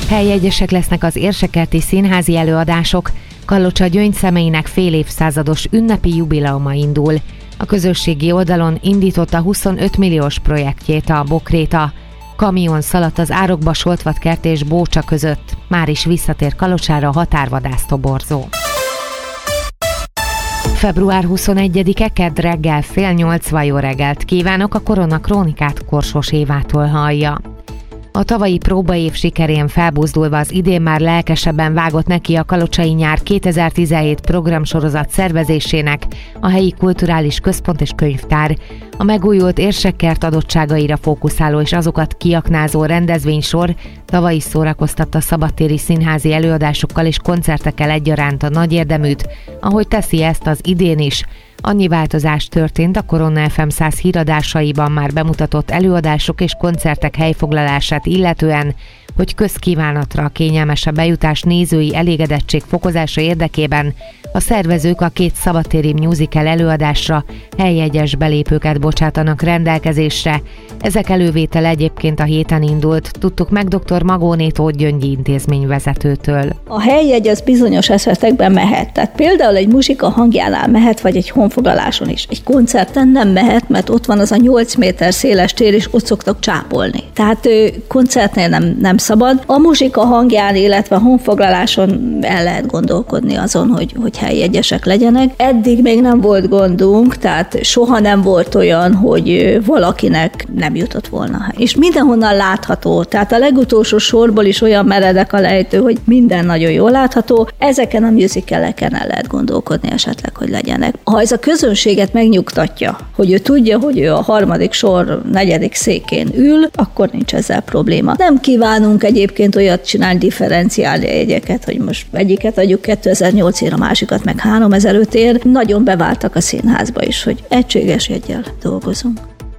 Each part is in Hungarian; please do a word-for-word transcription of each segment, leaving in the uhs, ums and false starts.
Helyjegyesek lesznek az érsekerti színházi előadások. Kalocsa gyöngyszemeinek fél évszázados ünnepi jubileuma indul. A közösségi oldalon indította huszonöt milliós projektjét a Bokréta. Kamion szaladt az Árokba, Soltvatkert és Bócsa között. Már is visszatér Kalocsára a határvadász toborzó. február huszonegyedike, kedd reggel fél nyolc, jó reggelt kívánok, a Korona Krónikát Korsos Évától hallja. A tavalyi próbaév sikerén felbuzdulva az idén már lelkesebben vágott neki a Kalocsai Nyár kétezer-tizenhét programsorozat szervezésének a helyi kulturális központ és könyvtár. A megújult érsekkert adottságaira fókuszáló és azokat kiaknázó rendezvénysor tavaly is szórakoztatta szabadtéri színházi előadásokkal és koncertekkel egyaránt a nagy érdeműt, ahogy teszi ezt az idén is. Annyi változás történt a Korona ef em száz híradásaiban már bemutatott előadások és koncertek helyfoglalását illetően, hogy közkívánatra a kényelmesebb bejutás nézői elégedettség fokozása érdekében a szervezők a két szabadtéri musical előadásra helyjegyes belépőket bocsátanak rendelkezésre. Ezek elővétele egyébként a héten indult, tudtuk meg dr. Magóné Tóth Gyöngyi intézményvezetőtől. A helyjegy az bizonyos esetekben mehet. Tehát például egy muzsika hangjánál mehet, vagy egy honfoglaláson is. Egy koncerten nem mehet, mert ott van az a nyolc méter széles tér, és ott szoktak csápolni. Tehát koncertnél nem, nem szabad. A muzsika hangján, illetve a honfoglaláson el lehet gondolkodni azon, hogy, hogy helyjegyesek legyenek. Eddig még nem volt gondunk, tehát soha nem volt olyan, hogy valakinek nem jutott volna. És mindenhonnan látható, tehát a legutolsó sorból is olyan meredek a lejtő, hogy minden nagyon jól látható. Ezeken a musicaleken el lehet gondolkodni esetleg, hogy legyenek. Ha ez a közönséget megnyugtatja, hogy ő tudja, hogy ő a harmadik sor negyedik székén ül, akkor nincs ezzel probléma. Nem kívánunk egyébként olyat csinálni, differenciálni jegyeket, hogy most egyiket adjuk kétezer-nyolcért, a másikat meg háromezer-ötért. Nagyon beváltak a színházba is, hogy egységes jeggyel dolgozunk.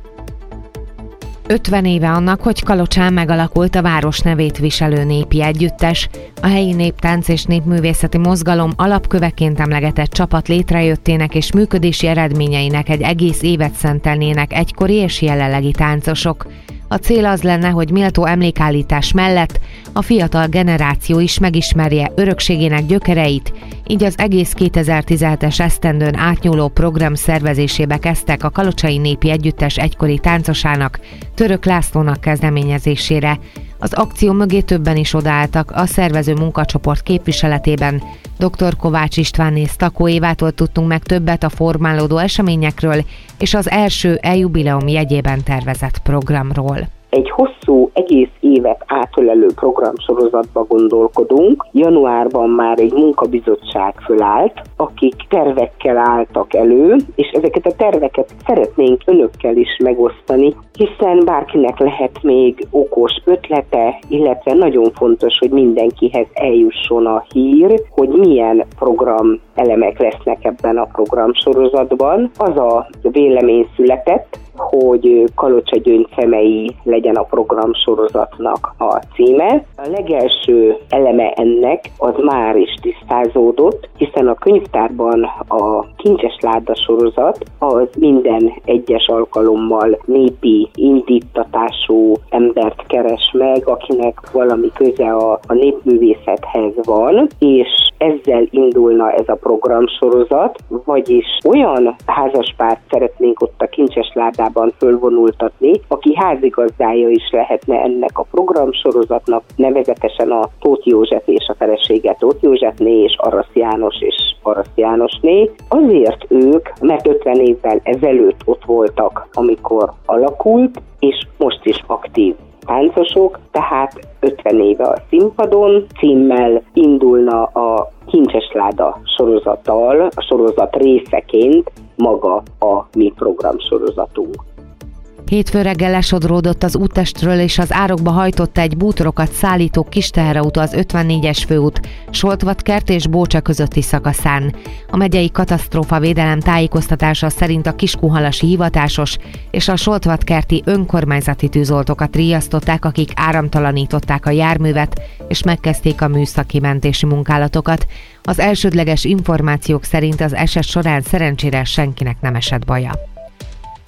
ötven éve annak, hogy Kalocsán megalakult a város nevét viselő népi együttes. A helyi néptánc és népművészeti mozgalom alapköveként emlegetett csapat létrejöttének és működési eredményeinek egy egész évet szentelnének egykori és jelenlegi táncosok. A cél az lenne, hogy méltó emlékállítás mellett a fiatal generáció is megismerje örökségének gyökereit, így az egész kétezer-tizenhetes esztendőn átnyúló program szervezésébe kezdtek a Kalocsai Népi Együttes egykori táncosának, Török Lászlónak kezdeményezésére. Az akció mögé többen is odaálltak, a szervező munkacsoport képviseletében dr. Kovács Istvánné Sztakó Évától tudtunk meg többet a formálódó eseményekről és az első e-jubileum jegyében tervezett programról. Egy hosszú, egész évet átölelő programsorozatba gondolkodunk. Januárban már egy munkabizottság fölállt, akik tervekkel álltak elő, és ezeket a terveket szeretnénk önökkel is megosztani, hiszen bárkinek lehet még okos ötlete, illetve nagyon fontos, hogy mindenkihez eljusson a hír, hogy milyen program elemek lesznek ebben a programsorozatban. Az a vélemény született, hogy Kalocsa gyöngyszemei legyen a programsorozatnak a címe. A legelső eleme ennek az már is tisztázódott, hiszen a könyvtárban a Kincses Láda sorozat az minden egyes alkalommal népi indítatású embert keres meg, akinek valami köze a, a népművészethez van, és ezzel indulna ez a programsorozat, vagyis olyan házaspárt szeretnénk ott a Kincses Ládában fölvonultatni, aki házigazdája is lehetne ennek a programsorozatnak, nevezetesen a Tóth József és a felesége Tóth Józsefné és Arasz János és Arasz Jánosné. Azért ők, mert ötven évvel ezelőtt ott voltak, amikor alakult, és most is aktív táncosok, tehát ötven éve a színpadon, címmel indulna a Kincses Láda sorozattal, a sorozat részeként maga a mi programsorozatunk. Hétfő reggel lesodródott az úttestről és az Árokba hajtott egy bútorokat szállító kis teherautó az ötvennégyes főút Soltvatkert és Bócsa közötti szakaszán. A megyei katasztrófavédelem tájékoztatása szerint a kiskunhalasi hivatásos és a soltvatkerti önkormányzati tűzoltókat riasztották, akik áramtalanították a járművet és megkezdték a műszaki mentési munkálatokat. Az elsődleges információk szerint az eset során szerencsére senkinek nem esett baja.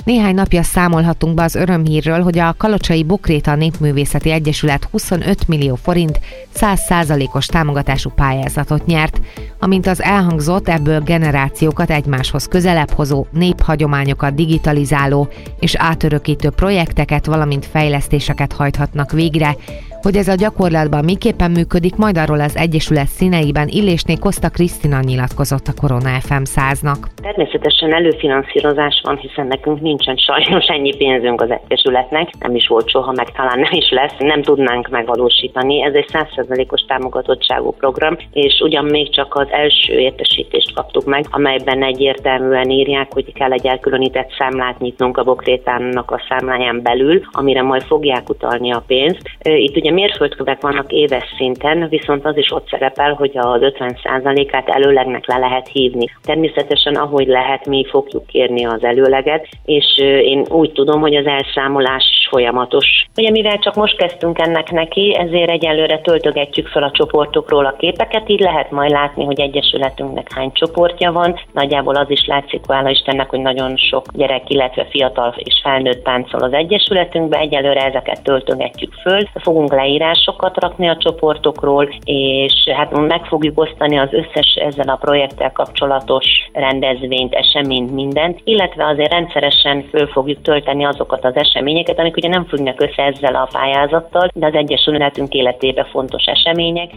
Néhány napja számolhatunk be az örömhírről, hogy a Kalocsai Bokréta Népművészeti Egyesület huszonöt millió forint száz százalékos támogatású pályázatot nyert. Amint az elhangzott, ebből generációkat egymáshoz közelebb hozó, néphagyományokat digitalizáló és átörökítő projekteket, valamint fejlesztéseket hajthatnak végre. Hogy ez a gyakorlatban miképpen működik, majd arról az Egyesület színeiben Illésné Koszta Krisztina nyilatkozott a Korona ef em száznak. Természetesen előfinanszírozás van, hiszen nekünk nincsen sajnos ennyi pénzünk az Egyesületnek, nem is volt soha, meg talán nem is lesz, nem tudnánk megvalósítani. Ez egy száz százalékos támogatottságú program, és ugyan még csak az első értesítést kaptuk meg, amelyben egyértelműen írják, hogy kell egy elkülönített számlát nyitnunk a Bokrétának a számláján belül, amire majd fogják utalni a pénzt. Itt ugye mérföldkövek vannak éves szinten, viszont az is ott szerepel, hogy az ötven százalékát előlegnek le lehet hívni. Természetesen ahogy lehet, mi fogjuk kérni az előleget, és én úgy tudom, hogy az elszámolás folyamatos. Ugye mivel csak most kezdtünk ennek neki, ezért egyelőre töltögetjük fel a csoportokról a képeket, így lehet majd látni, hogy egyesületünknek hány csoportja van. Nagyjából az is látszik, hála Istennek, hogy nagyon sok gyerek, illetve fiatal és felnőtt táncol az egyesületünkbe. Egyelőre ezeket töltögetjük föl. Fogunk leírásokat rakni a csoportokról, és hát meg fogjuk osztani az összes ezzel a projekttel kapcsolatos rendezvényt, eseményt, mindent, illetve azért rendszeresen föl fogjuk tölteni azokat az eseményeket, amik ugye nem függnek össze ezzel a pályázattal, de az Egyesületünk életében fontos események.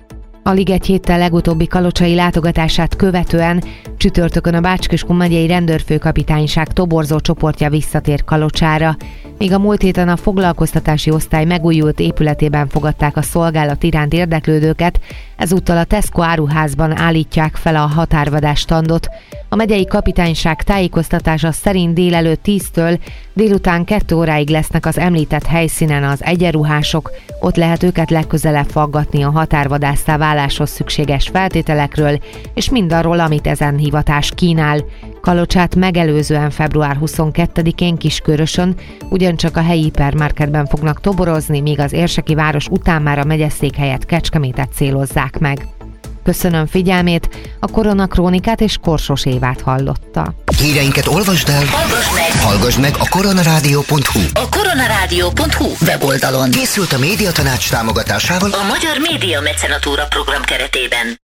A Liget héttel legutóbbi kalocsai látogatását követően csütörtökön a Bács-Kiskun megyei rendőrfőkapitányság toborzó csoportja visszatér Kalocsára. Míg a múlt héten a foglalkoztatási osztály megújult épületében fogadták a szolgálat iránt érdeklődőket, ezúttal a Tesco áruházban állítják fel a határvadás standot. A megyei kapitányság tájékoztatása szerint délelőtt tíztől délután kettő óráig lesznek az említett helyszínen az egyenruhások, ott lehet őket legközelebb faggatni a határvadásszá váláshoz szükséges feltételekről, és mindarról, amit ezen hivatás kínál. Kalocsát megelőzően február huszonkettedikén Kiskörösön ugyancsak a helyi hipermarketben fognak toborozni, míg az érseki város után már a megyeszékhelyet, Kecskemétet célozzák meg. Köszönöm figyelmét, a Koronakrónikát és Korsos Évát hallotta. Híreinket olvasd el, hallgass meg, hallgass meg a koronarádió pont hu. A koronarádió pont hu weboldalon Készült a Médiatanács támogatásával a Magyar Média Mecenatúra program keretében.